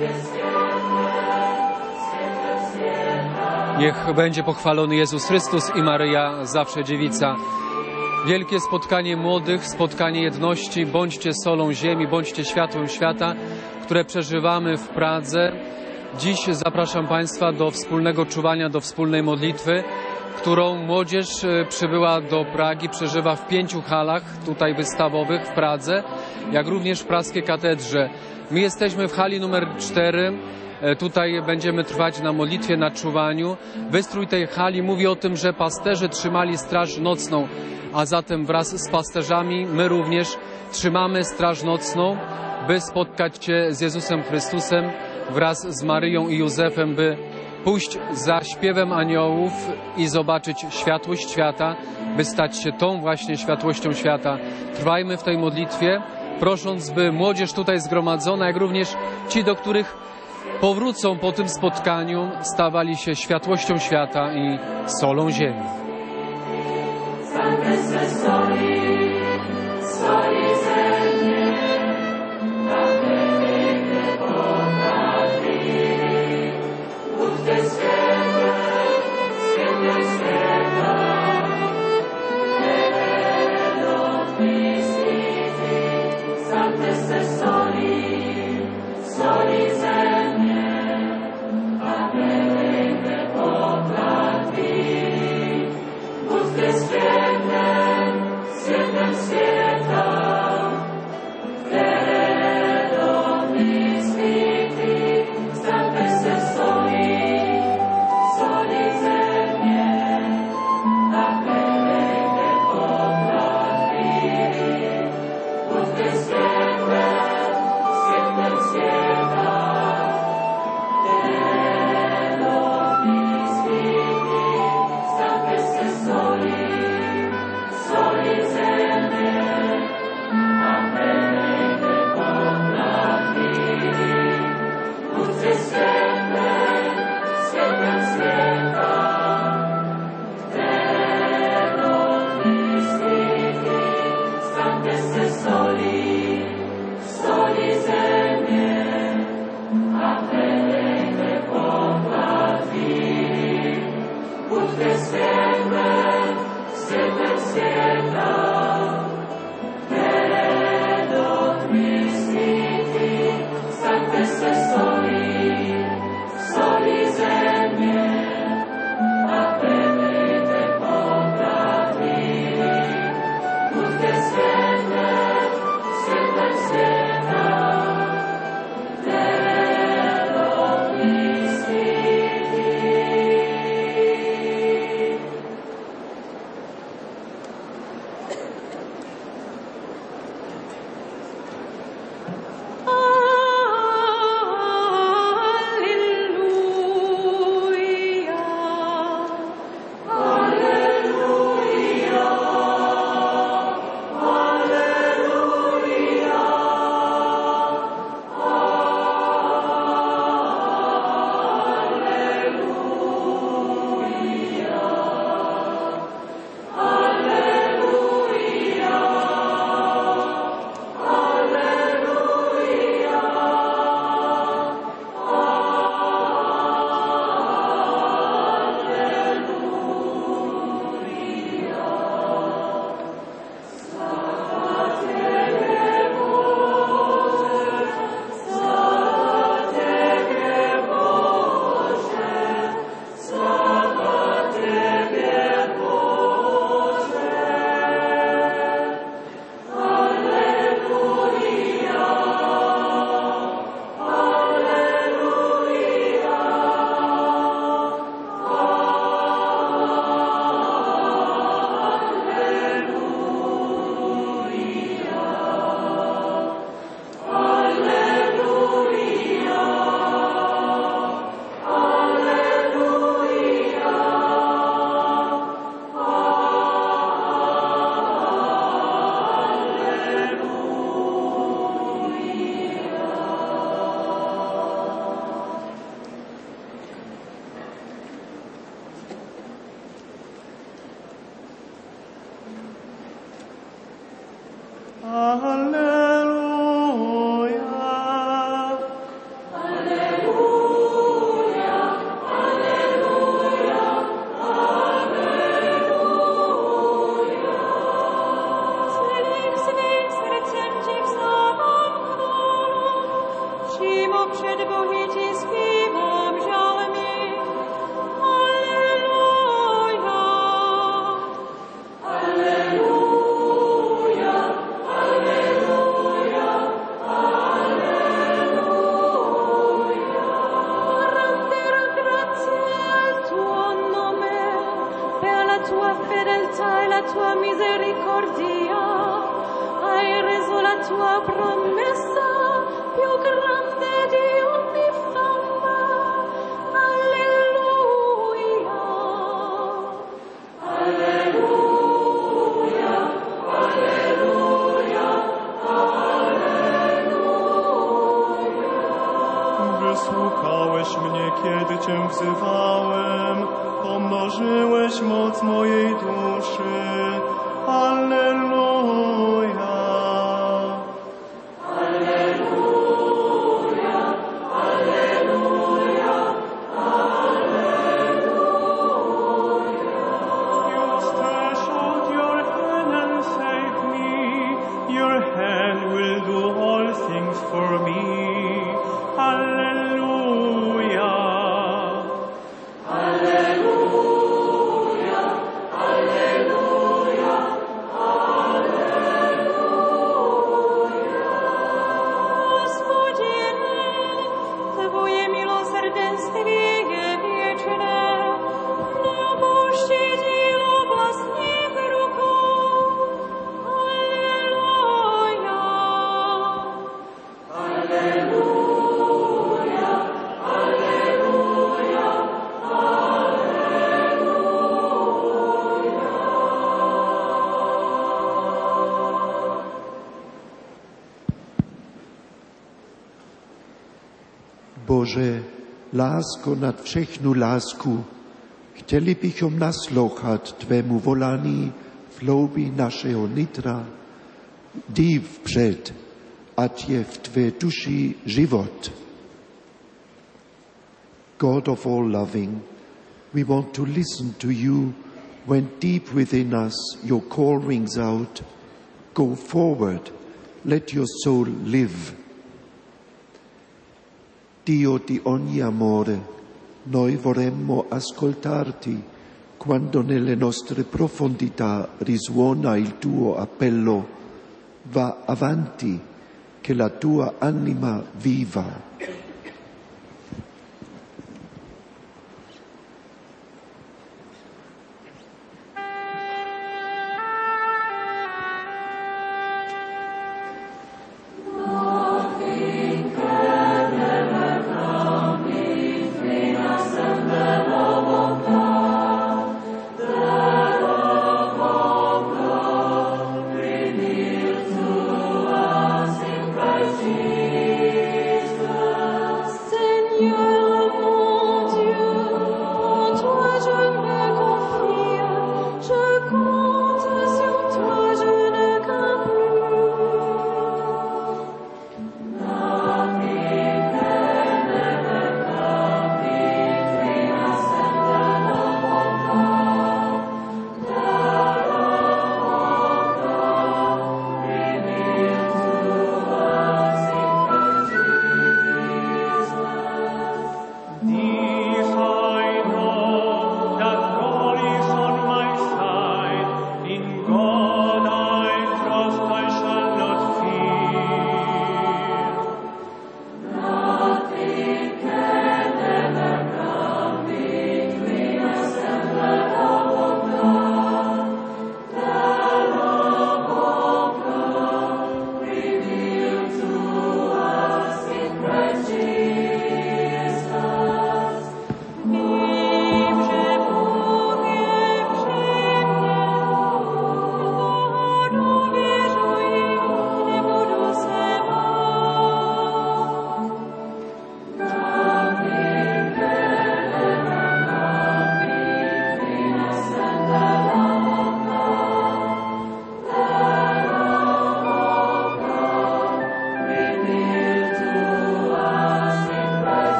Niech będzie pochwalony Jezus Chrystus i Maryja, zawsze dziewica. Wielkie spotkanie młodych, spotkanie jedności. Bądźcie solą ziemi, bądźcie światłem świata, które przeżywamy w Pradze. Dziś zapraszam Państwa do wspólnego czuwania, do wspólnej modlitwy, którą młodzież przybyła do Pragi, przeżywa w 5 halach tutaj wystawowych w Pradze, jak również w praskiej katedrze. My jesteśmy w hali numer 4. Tutaj będziemy trwać na modlitwie, na czuwaniu. Wystrój tej hali mówi o tym, że pasterze trzymali straż nocną, a zatem wraz z pasterzami my również trzymamy straż nocną, by spotkać się z Jezusem Chrystusem wraz z Maryją i Józefem, by pójść za śpiewem aniołów i zobaczyć światłość świata, by stać się tą właśnie światłością świata. Trwajmy w tej modlitwie, prosząc, by młodzież tutaj zgromadzona, jak również ci, do których powrócą po tym spotkaniu, stawali się światłością świata i solą ziemi. Přímo před Bohy ti zpívám žalmy. Aleluja. Aleluja, aleluja, aleluja. Rendere grazie al tuo nome per la tua fedeltà e la tua misericordia. Hai reso la tua promessa più grande di ogni fama. Alleluia. Alleluia, alleluia, alleluja. Wysłuchałeś mnie, kiedy Cię wzywałem, pomnożyłeś moc mojej duszy. Alleluja. Bože, lásko nad všechnu lásku, chtěli bychom naslouchat Tvému volání v hloubi našeho nitra. Jdi vpřed, ať je v Tvé duši život. God of all loving, we want to listen to you when deep within us your call rings out. Go forward, let your soul live. Dio di ogni amore, noi vorremmo ascoltarti quando nelle nostre profondità risuona il tuo appello. Va avanti, che la tua anima viva. Jesus.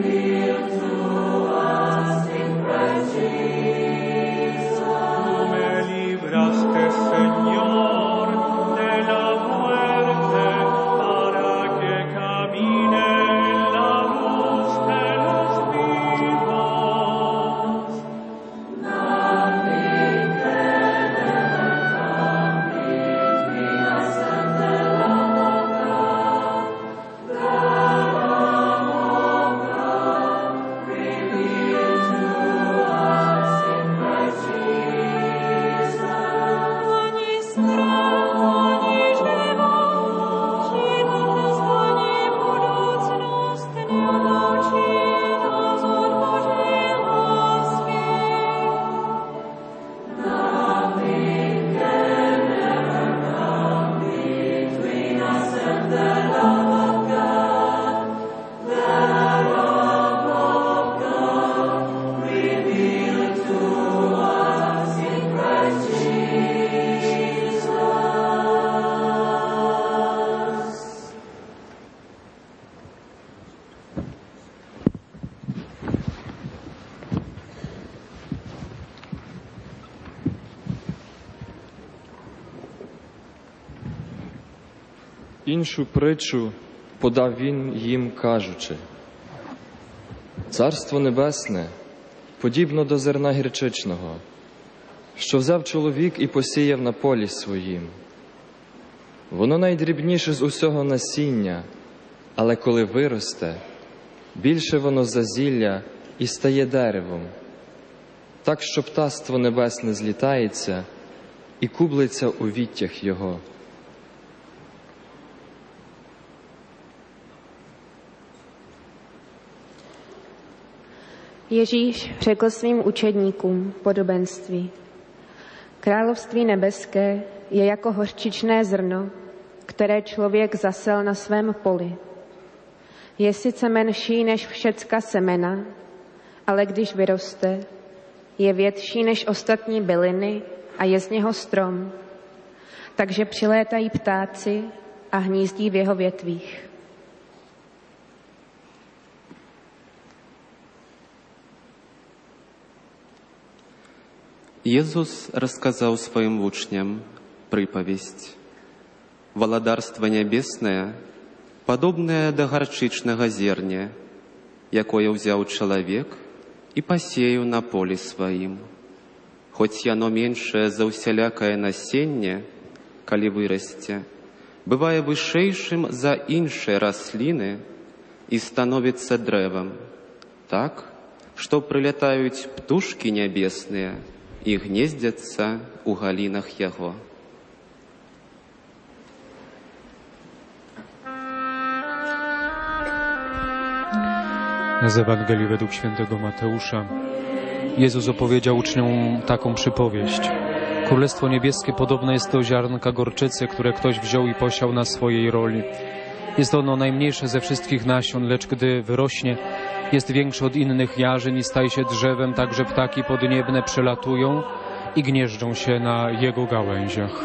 Іншу притчу подав він їм, кажучи: «Царство небесне подібно до зерна гірчичного, що взяв чоловік і посіяв на полі своїм. Воно найдрібніше з усього насіння, але коли виросте, більше воно за зілля і стає деревом, так що птаство небесне злітається і кублиться у віттях його». Ježíš řekl svým učedníkům podobenství: Království nebeské je jako hořčičné zrno, které člověk zasel na svém poli. Je sice menší než všecka semena, ale když vyroste, je větší než ostatní byliny a je z něho strom. Takže přilétají ptáci a hnízdí v jeho větvích. Иисус рассказал своим учням приповесть. «Володарство небесное, подобное до горчичного зерня, якое взял человек и посеял на поле своим. Хоть оно меньшее за усялякое насенье, коли вырасте, бывая вышейшим за иншие рослины и становится древом, так, что прилетают птушки небесные и гнездятся у галинах его». Z Ewangelii według świętego Mateusza Jezus opowiedział uczniom taką przypowieść. Królestwo niebieskie podobne jest do ziarnka gorczycy, które ktoś wziął i posiał na swojej roli. Jest ono najmniejsze ze wszystkich nasion, lecz gdy wyrośnie, jest większe od innych jarzyn i staje się drzewem, tak że ptaki podniebne przelatują i gnieżdżą się na jego gałęziach.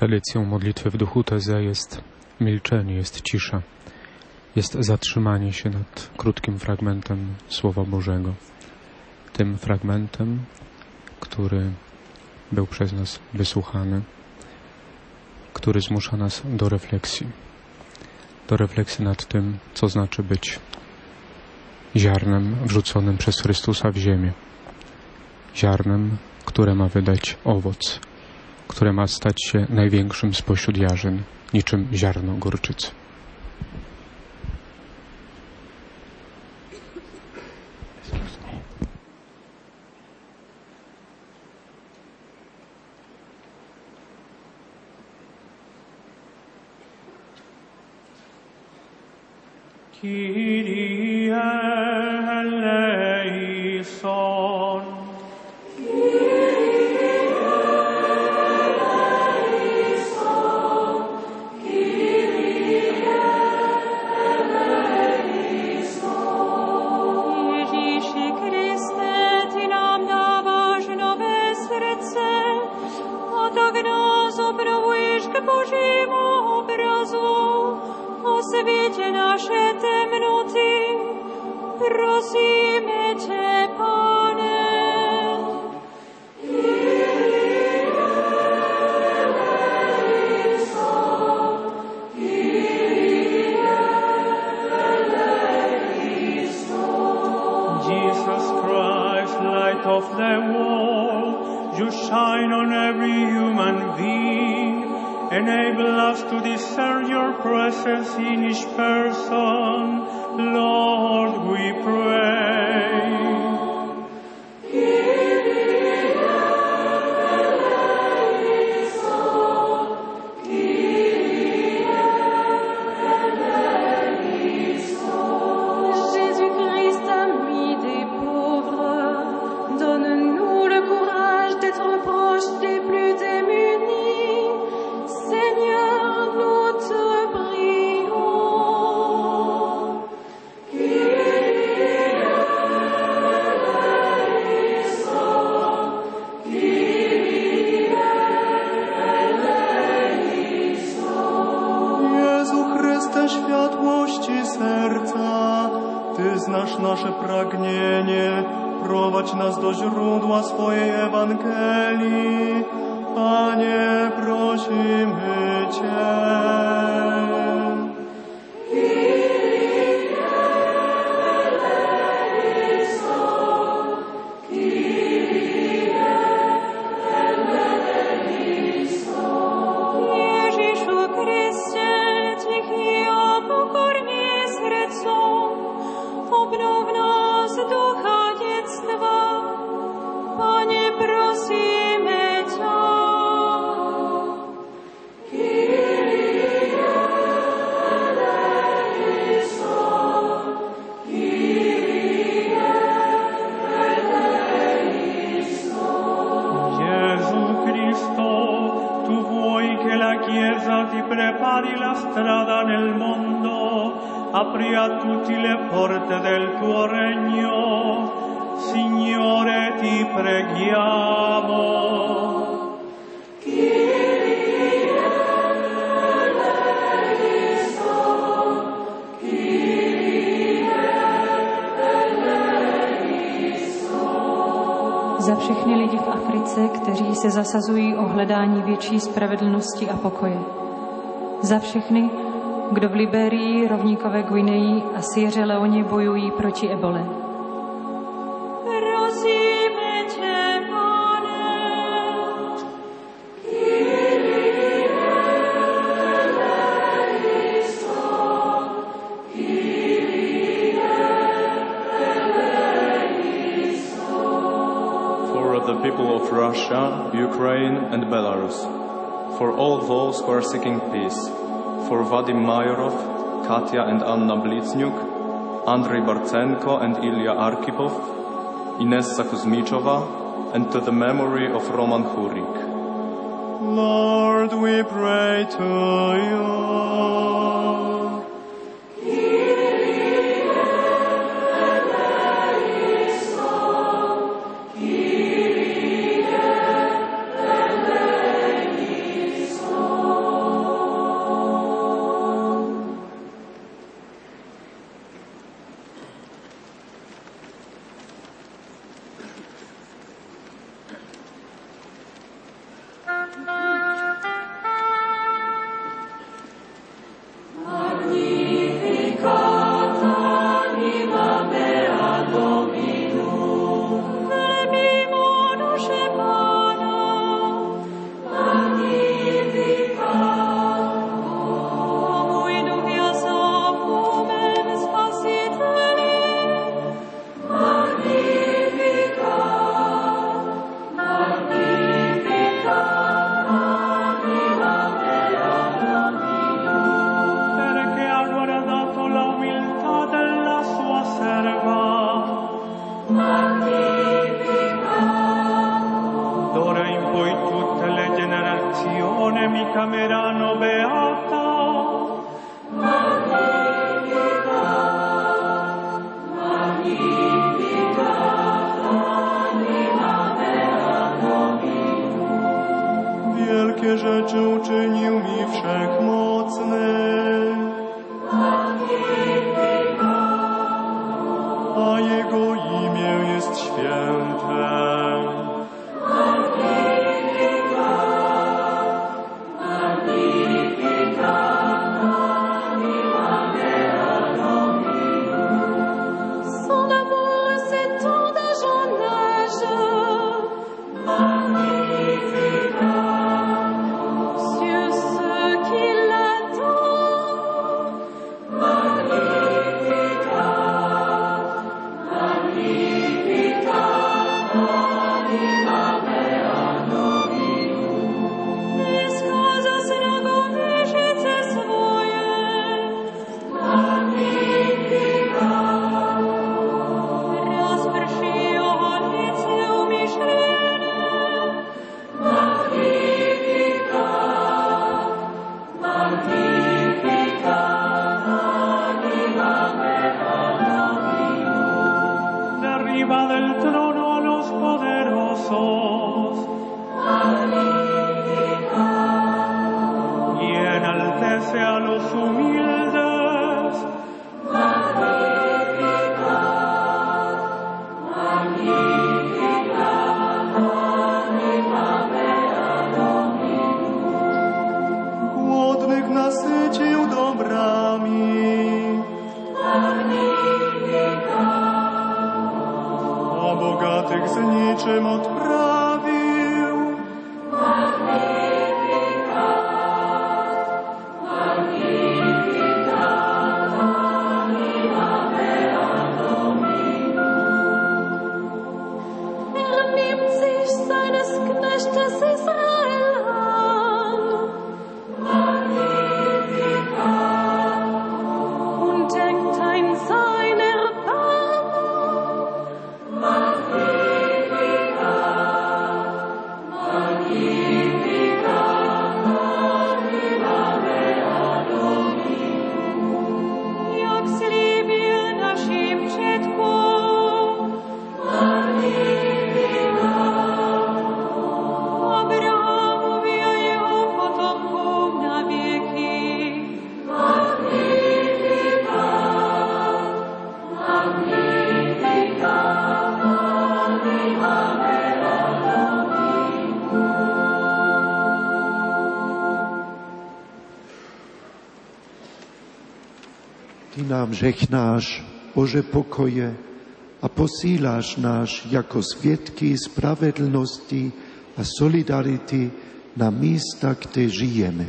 Tradycją modlitwy w duchu Teze jest milczenie, jest cisza, jest zatrzymanie się nad krótkim fragmentem Słowa Bożego. Tym fragmentem, który był przez nas wysłuchany, który zmusza nas do refleksji nad tym, co znaczy być ziarnem wrzuconym przez Chrystusa w ziemię. Ziarnem, które ma wydać owoc, które ma stać się największym spośród jarzyn, niczym ziarno gorczycy. Kyrie eleison. Ježíši Kriste, ty nám dáváš nové srdce a tak nás obnovuješ k Božímu obrazu. Osvětě naše temnoty, prosíme tě, Pane. Jesus Christ, light of the world, you shine on every human being. Enable us to discern your presence in each person. Lord, we pray. Jésus-Christ, ami des pauvres, donne-nous le courage d'être proches des plus démunis. Seigneur, nous te prions. Jezu Chryste, światłości serca, Ty znasz nasze pragnienie, prowadź nas do źródła swojej Ewangelii. Panie, prosimy Cię. Ježíšu Kriste, tichý a pokorný srdcom, obnov nás ducha detstva. Pane, prosíme ťa. Chiesa ti prepari la strada nel mondo, apri a tutti le porte del tuo regno. Signore, ti preghiamo. Za všechny lidi v Africe, kteří se zasazují o hledání větší spravedlnosti a pokoje. Za všechny, kdo v Liberii, rovníkové Guineji a Sierře Leone bojují proti ebole. Prosíme tě, Pane. For the people of Russia, Ukraine and Belarus, for all those who are seeking peace, for Vadim Mayorov, Katya and Anna Bliznyuk, Andrei Bartsenko and Ilya Arkhipov, Inessa Kuzmichova, and to the memory of Roman Hurik. Lord, we pray to you. Camerano beata, wielkie rzeczy uczynił mi wszechmocny, a Jego imię jest święte. Ty nám žehnáš, Bože pokoje, a posíláš nás jako svědky spravedlnosti a solidarity na místa, kde žijeme.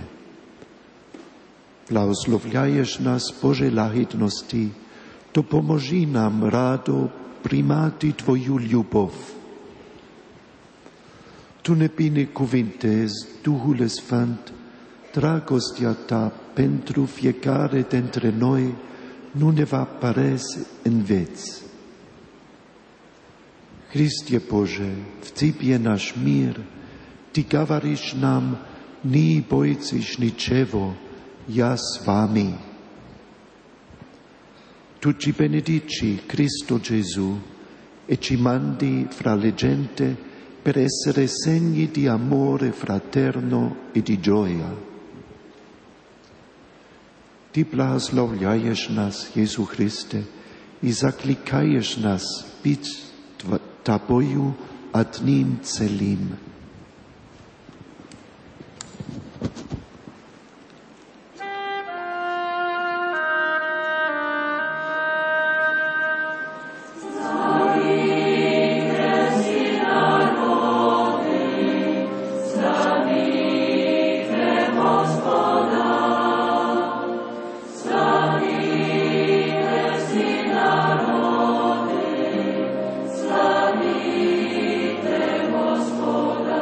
Blahoslovľaješ nás, Bože lahidnosti, to pomoží nám rádo primáti Tvoju ľubov. Tu ne bine cuvintez, Duhul Sfânt, dragostea Ta pentru fiecare dintre noi nu ne va părăsi în veci. Hristie Bože, v Tebe náš mír, Ty gavariš nám, ni bojciš ničevo, ja s vami. Tu ci benedici Cristo Gesù e ci mandi fra le gente per essere segni di amore fraterno e di gioia. Ty blahoslovľaješ nás, Jezu Christe, i zaklikaješ nás byť Tobою одним целым. Господа.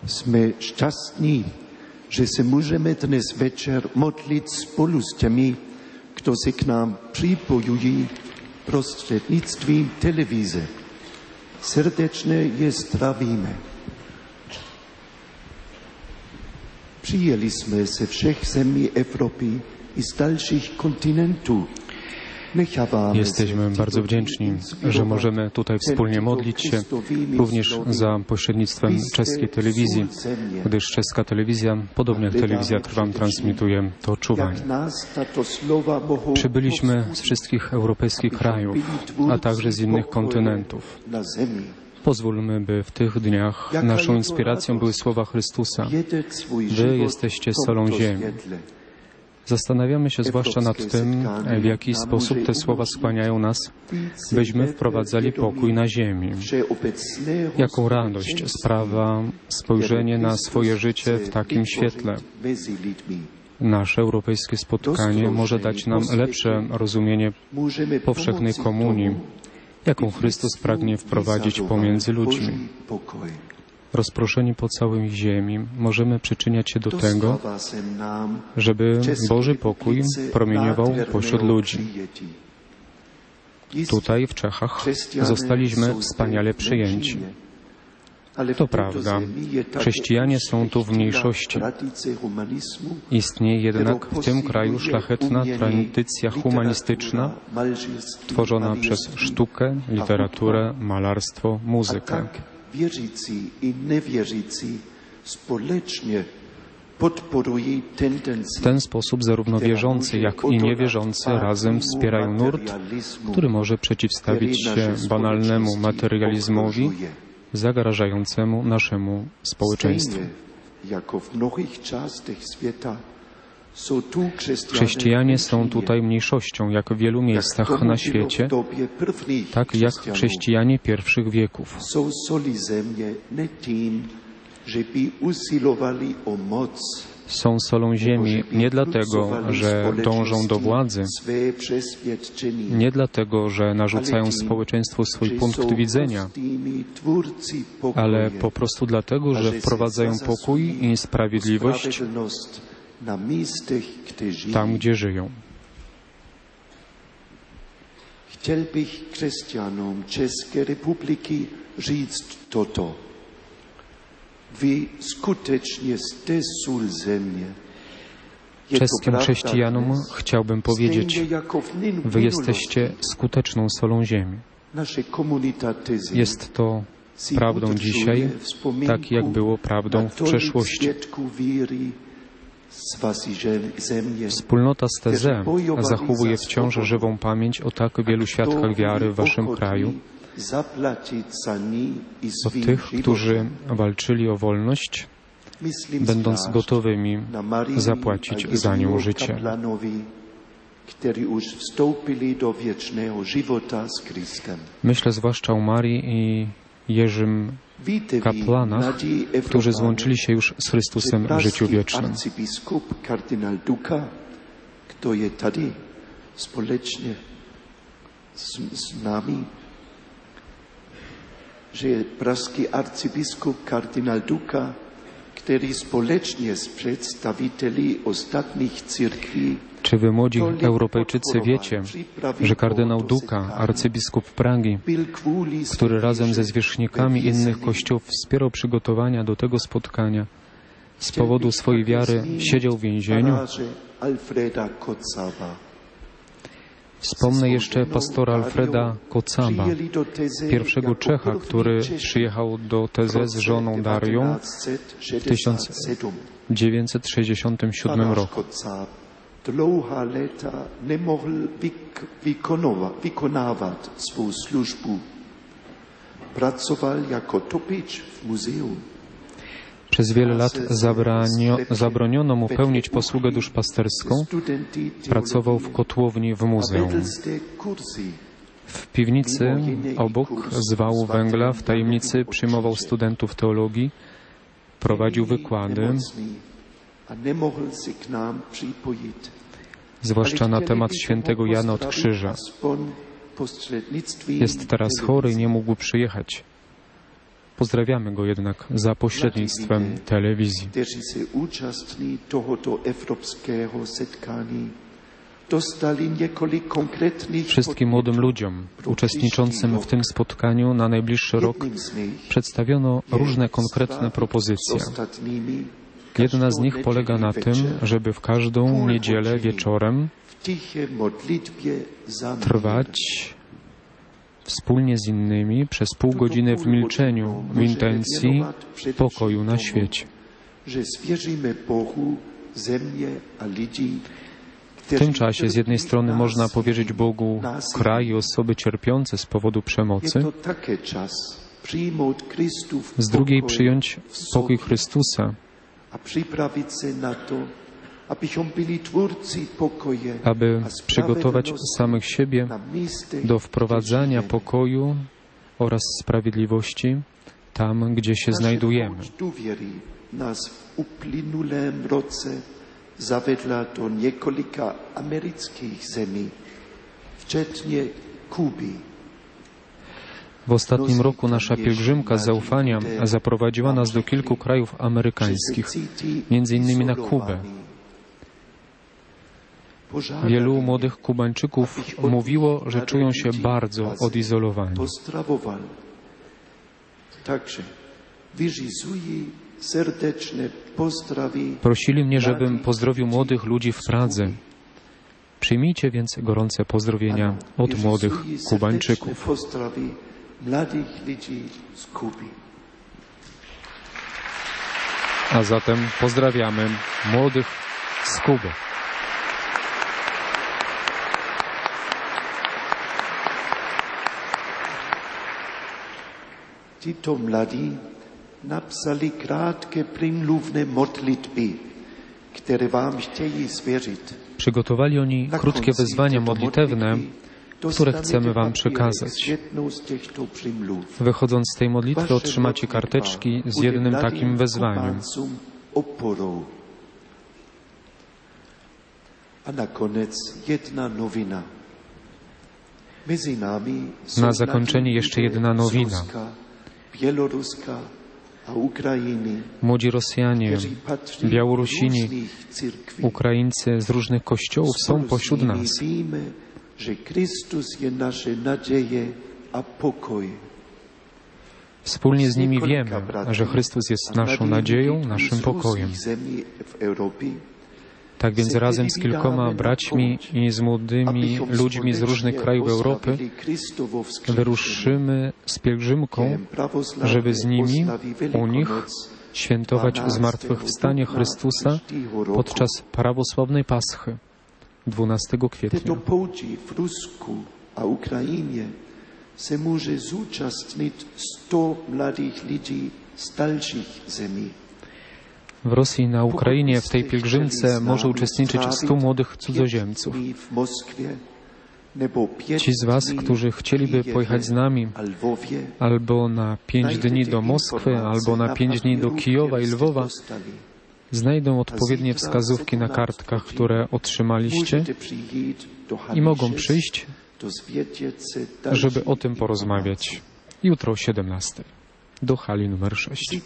Sme šťastní, že se můžeme dnes večer modlit spolu s těmi, kdo se k nám připojují prostřednictvím televize. Srdečně je zdravíme. Přijeli jsme ze všech zemí Evropy i z dalších kontinentů. Jesteśmy bardzo wdzięczni, że możemy tutaj wspólnie modlić się również za pośrednictwem czeskiej telewizji, gdyż czeska telewizja, podobnie jak telewizja Trwam, transmituje to czuwanie. Przybyliśmy z wszystkich europejskich krajów, a także z innych kontynentów. Pozwólmy, by w tych dniach naszą inspiracją były słowa Chrystusa. Wy jesteście solą ziemi. Zastanawiamy się zwłaszcza nad tym, w jaki sposób te słowa skłaniają nas, byśmy wprowadzali pokój na ziemi. Jaką radość sprawia spojrzenie na swoje życie w takim świetle. Nasze europejskie spotkanie może dać nam lepsze rozumienie powszechnej komunii, jaką Chrystus pragnie wprowadzić pomiędzy ludźmi. Rozproszeni po całej ziemi, możemy przyczyniać się do tego, żeby Boży pokój promieniował pośród ludzi. Tutaj w Czechach zostaliśmy wspaniale przyjęci. To prawda, chrześcijanie są tu w mniejszości. Istnieje jednak w tym kraju szlachetna tradycja humanistyczna, tworzona przez sztukę, literaturę, malarstwo, muzykę. Wierzycy i niewierzycy społecznie podporują tendencje. W ten sposób zarówno wierzący, jak i niewierzący razem wspierają nurt, który może przeciwstawić się banalnemu materializmowi zagrażającemu naszemu społeczeństwu. Chrześcijanie są tutaj mniejszością, jak w wielu miejscach na świecie, tak jak chrześcijanie pierwszych wieków. Są solą ziemi nie dlatego, że dążą do władzy, nie dlatego, że narzucają społeczeństwu swój punkt widzenia, ale po prostu dlatego, że wprowadzają pokój i sprawiedliwość tam, gdzie żyją. Chciałbym chrześcijanom Czeskiej Republiki říct toto. Wy skutecznie jste sól země. Czeskim chrześcijanom chciałbym powiedzieć, wy jesteście skuteczną solą ziemi. Jest to prawdą dzisiaj, tak jak było prawdą w przeszłości. Wspólnota z Teze zachowuje wciąż żywą pamięć o tak wielu świadkach wiary w waszym kraju, o tych, którzy walczyli o wolność, będąc gotowymi zapłacić za nią życie. Myślę zwłaszcza o Marii i Jerzym kapłanach, którzy złączyli się już z Chrystusem w życiu wiecznym. Arcybiskup kardynał Duka, który jest tady społecznie z nami, że praski arcybiskup kardynał Duka, który społecznie z przedstawicieli ostatnich cyrkwi. Czy wy, młodzi Europejczycy, wiecie, że kardynał Duka, arcybiskup Pragi, który razem ze zwierzchnikami innych kościołów wspierał przygotowania do tego spotkania, z powodu swojej wiary siedział w więzieniu? Wspomnę jeszcze pastora Alfreda Kocaba, pierwszego Czecha, który przyjechał do Teze z żoną Darią w 1967 roku. Dlouhá léta nemohl vykonávat svou službu. Pracoval jako topič v muzeu. Przez wiele lat zabroniono mu pełnić posługę duszpasterską. Pracował w kotłowni w muzeum. W piwnicy obok z wału węgla w tajemnicy przyjmował studentów teologii, prowadził wykłady, zwłaszcza na temat świętego Jana od Krzyża. Jest teraz chory i nie mógł przyjechać. Pozdrawiamy go jednak za pośrednictwem telewizji. kteří se účastní tohoto evropského setkání, dostali několik konkrétních Wszystkim młodym ludziom uczestniczącym w tym spotkaniu na najbliższy rok przedstawiono różne konkretne propozycje. Jedna z nich polega na tym, żeby w każdą niedzielę wieczorem trwać wspólnie z innymi przez pół godziny w milczeniu w intencji pokoju na świecie. W tym czasie z jednej strony można powierzyć Bogu kraj i osoby cierpiące z powodu przemocy, z drugiej przyjąć pokój Chrystusa, aby przygotować samych siebie do wprowadzania pokoju oraz sprawiedliwości tam, gdzie się znajdujemy. Nas v uplynulém roce zavedla do několika amerických zemí, včetně Kuby. W ostatnim roku nasza pielgrzymka zaufania zaprowadziła nas do kilku krajów amerykańskich, między innymi na Kubę. Wielu młodych Kubańczyków mówiło, że czują się bardzo odizolowani. Prosili mnie, żebym pozdrowił młodych ludzi w Pradze. Przyjmijcie więc gorące pozdrowienia od młodych Kubańczyków. A zatem pozdrawiamy młodych z Kuby. Tito mladí napsali krátké prymluvné modlitby, które wam chtějí svěřit. Przygotowali oni krótkie wezwania modlitewne, które chcemy wam przekazać. Wychodząc z tej modlitwy otrzymacie karteczki z jednym takim wezwaniem. A nakonec jedna nowina. Na zakończenie jeszcze jedna nowina. Młodzi Rosjanie, Białorusini, Ukraińcy z różnych kościołów są pośród nas. Wspólnie z nimi wiemy, że Chrystus jest naszą nadzieją, naszym pokojem. Tak więc razem z kilkoma braćmi i z młodymi ludźmi z różnych krajów Europy wyruszymy z pielgrzymką, żeby z nimi, u nich, świętować zmartwychwstanie Chrystusa podczas prawosławnej Paschy 12 kwietnia. W Rusku a Ukrainie se może zúčastnić 100 mladých lidí z dalszych zemi. W Rosji i na Ukrainie w tej pielgrzymce może uczestniczyć 100 młodych cudzoziemców. Ci z Was, którzy chcieliby pojechać z nami albo na 5 dni do Moskwy, albo na 5 dni do Kijowa i Lwowa, znajdą odpowiednie wskazówki na kartkach, które otrzymaliście i mogą przyjść, żeby o tym porozmawiać. Jutro o 17 do hali numer 6.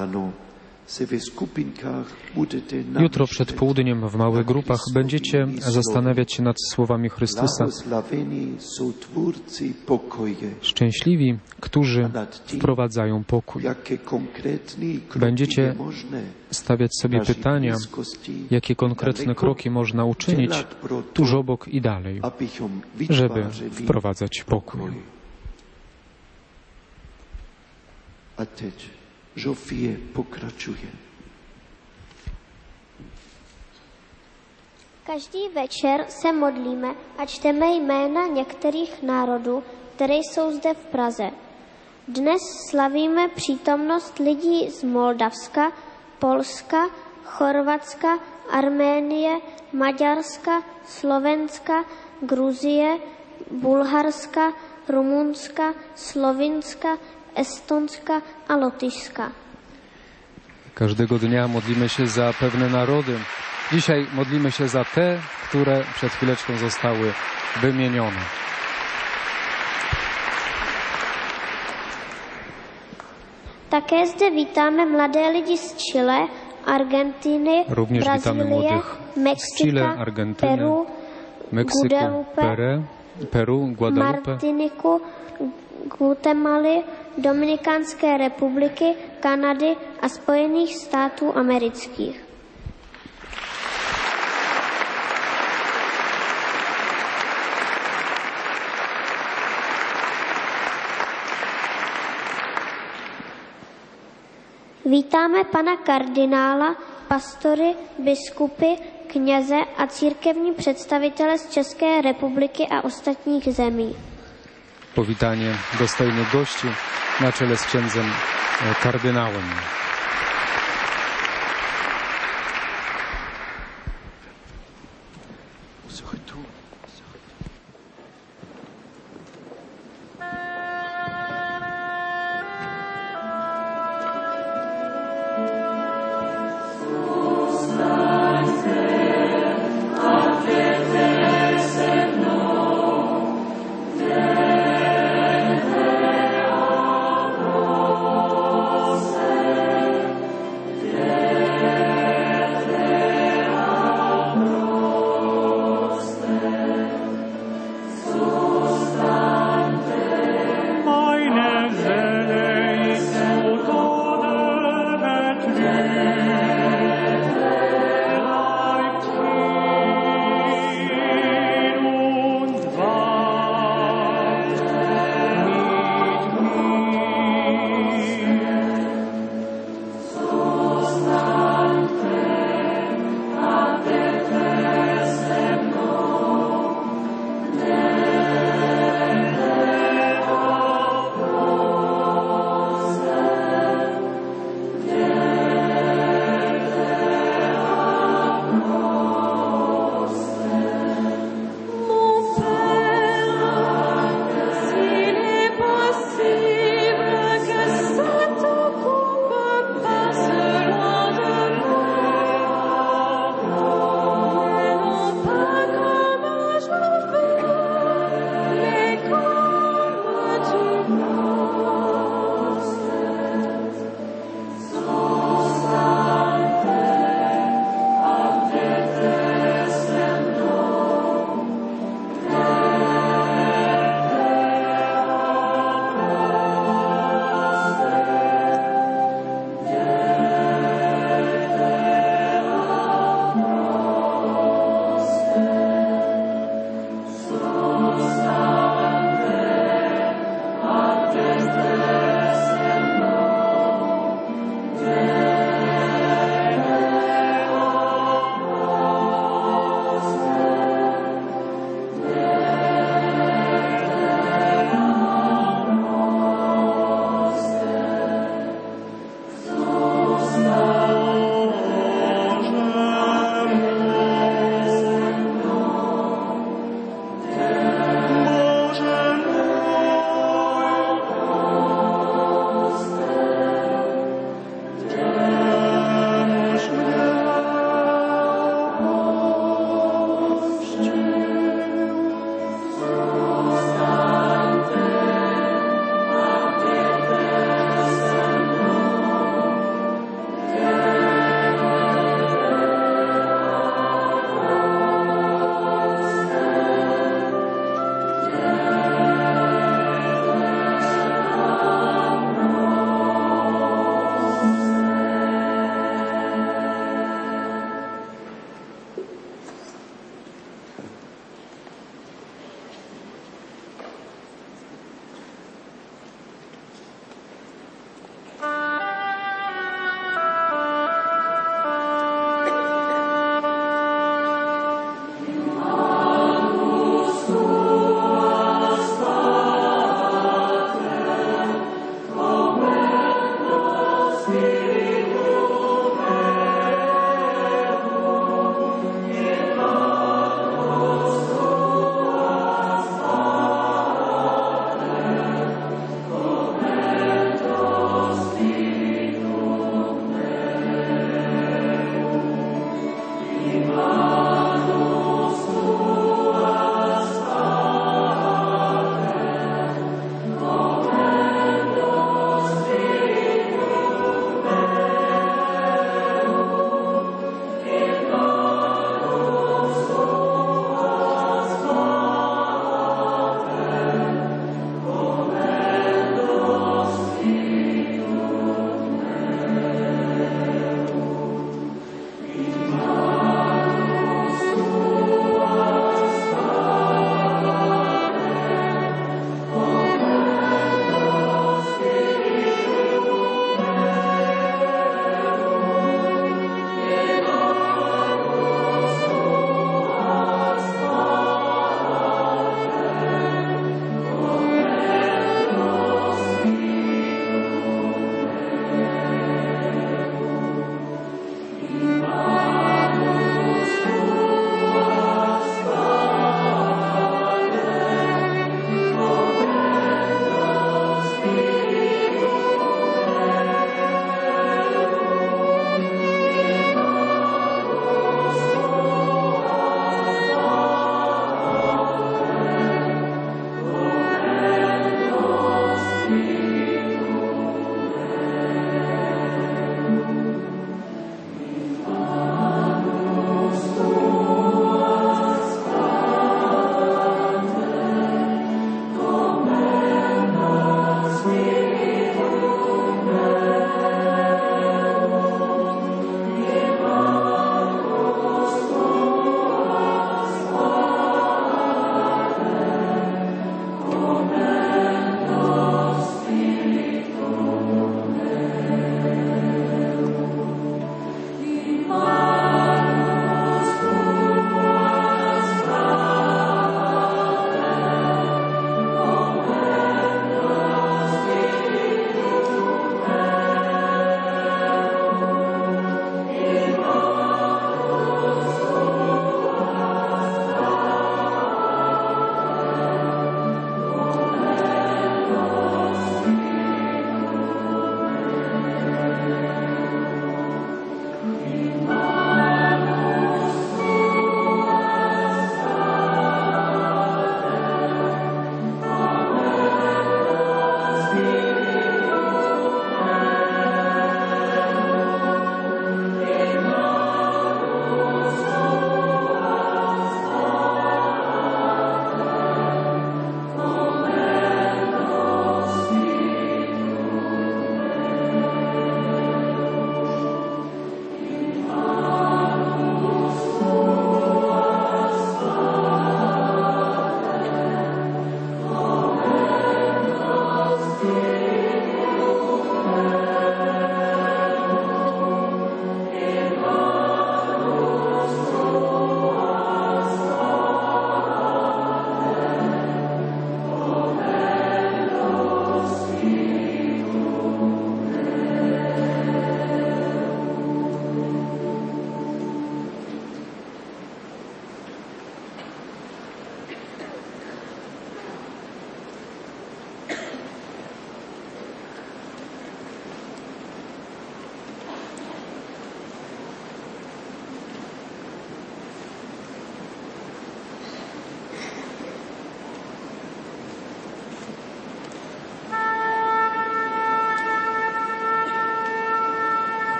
Jutro przed południem w małych grupach będziecie zastanawiać się nad słowami Chrystusa. Szczęśliwi, którzy wprowadzają pokój. Będziecie stawiać sobie pytania, jakie konkretne kroki można uczynić tuż obok i dalej, żeby wprowadzać pokój. A teď Žofie pokračuje. Každý večer se modlíme a čteme jména některých národů, které jsou zde v Praze. Dnes slavíme přítomnost lidí z Moldavska, Polska, Chorvatska, Arménie, Maďarska, Slovenska, Gruzie, Bulharska, Rumunska, Slovinska, Estonska a Lotyšska. Każdego dnia modlimy się za pewne narody. Dzisiaj modlimy się za te, które przed chwileczką zostały wymienione. Také zde vítáme mladé lidi z Chile, Argentiny, Również witamy Brazílie, młodych z Chile, Mexika, Argentyny, Peru, Meksyku, Peru, Guadalupe, Martiniku, Guatemaly, Dominikánské republiky, Kanady a Spojených států amerických. Vítáme pana kardinála, pastory, biskupy, kněze a církevní představitele z České republiky a ostatních zemí. Powitanie dostojnych gości na czele z księdzem kardynałem. Amen.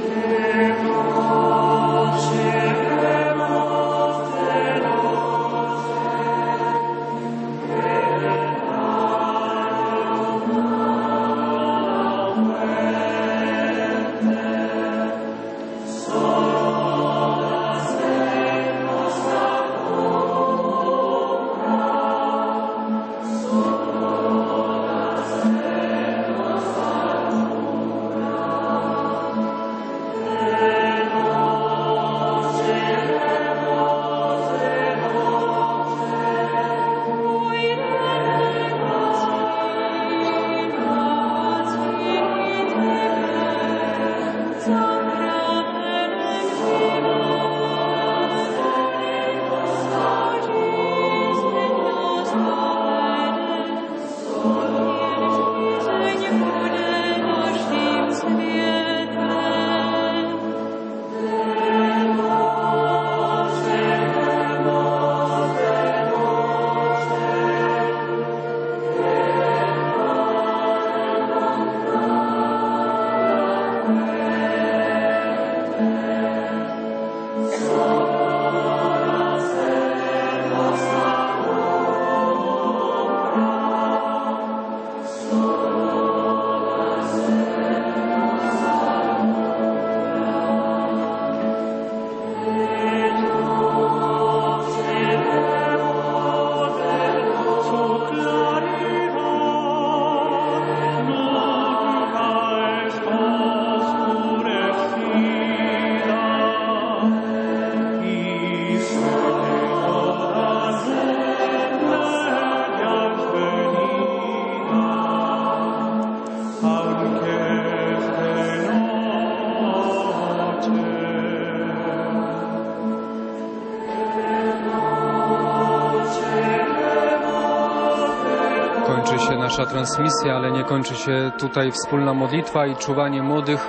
Kończy się nasza transmisja, ale nie kończy się tutaj wspólna modlitwa i czuwanie młodych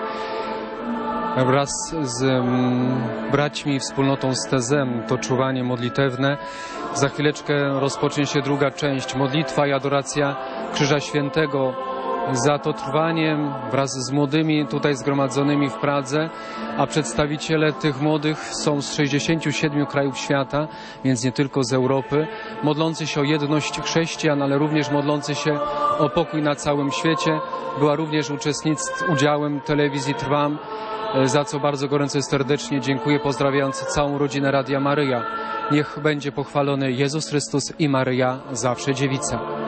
wraz z braćmi i wspólnotą z Tezem. To czuwanie modlitewne. Za chwileczkę rozpocznie się druga część, modlitwa i adoracja Krzyża Świętego. Za to trwanie wraz z młodymi tutaj zgromadzonymi w Pradze, a przedstawiciele tych młodych są z 67 krajów świata, więc nie tylko z Europy, modlący się o jedność chrześcijan, ale również modlący się o pokój na całym świecie. Była również udziałem telewizji Trwam, za co bardzo gorąco i serdecznie dziękuję, pozdrawiając całą rodzinę Radia Maryja. Niech będzie pochwalony Jezus Chrystus i Maryja, zawsze dziewica.